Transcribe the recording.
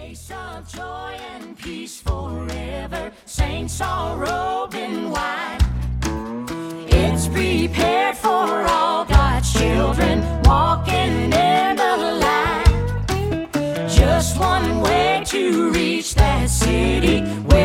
Place of joy and peace forever, saints all robed in white. It's prepared for all God's children walking in the light. Just one way to reach that city.